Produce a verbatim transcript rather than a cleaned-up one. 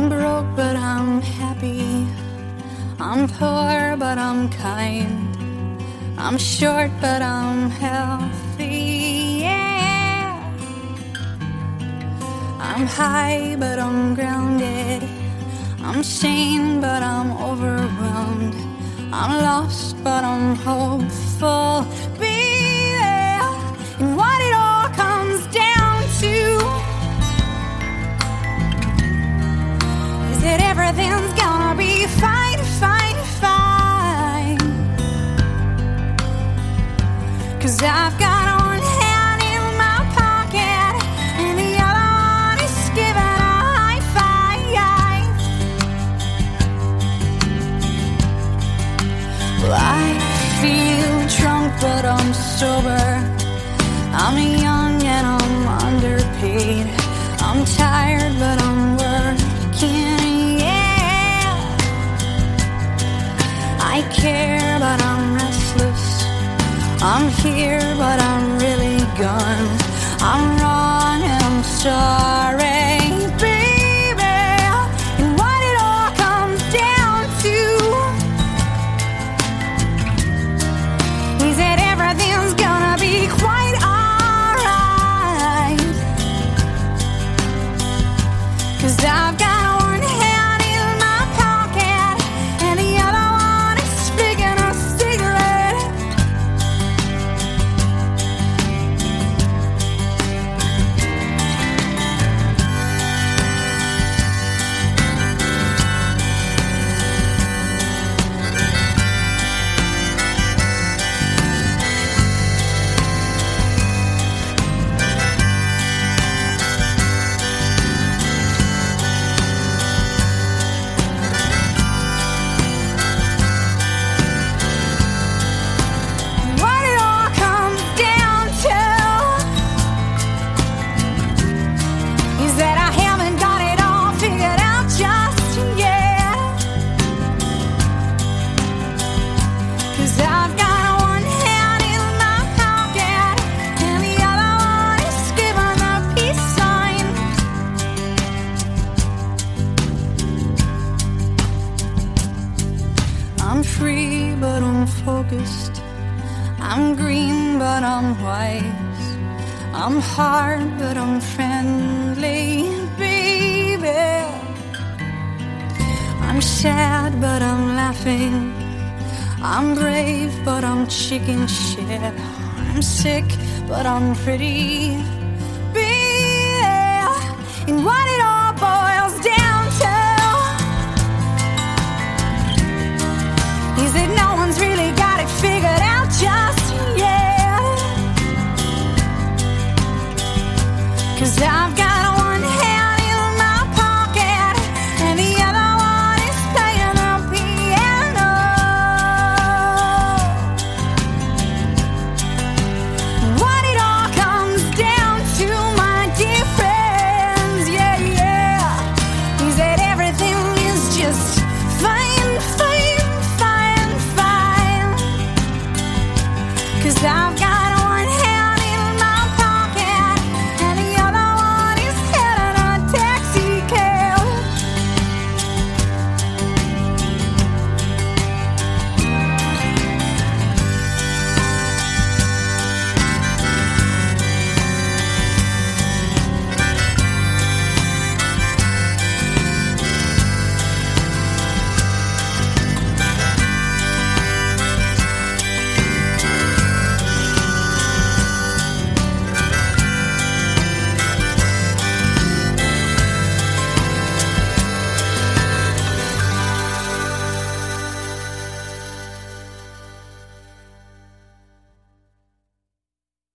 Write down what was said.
I'm broke, but I'm happy. I'm poor, but I'm kind. I'm short, but I'm healthy, yeah. I'm high, but I'm grounded. I'm sane, but I'm overwhelmed. I'm lost, but I'm hopeful, baby. And what it all comes down to is that everything's gonna be fine, fine, fine. 'Cause I've got one hand in my pocket and the other one is giving a high five. Well, I feel drunk, but I'm sober. I'm young and I'm underpaid. I'm tired, but I'm working, yeah. I care, but I'm restless. I'm here, but I'm really gone. I'm wrong and I'm sorry, baby. And what it all comes down to is that everything's gonna be quite alright. 'Cause I've got one hand in my pocket and the other one is sticking a cigarette. What it all comes down to is that I haven't got it all figured out just yet. 'Cause I've got one hand in my pocket and the other one is giving the peace sign. I'm free, but I'm focused. I'm green, but I'm wise. I'm hard, but I'm friendly, baby. I'm sad, but I'm laughing. I'm brave, but I'm chicken shit. I'm sick, but I'm pretty, baby. And what it all boils down to is that no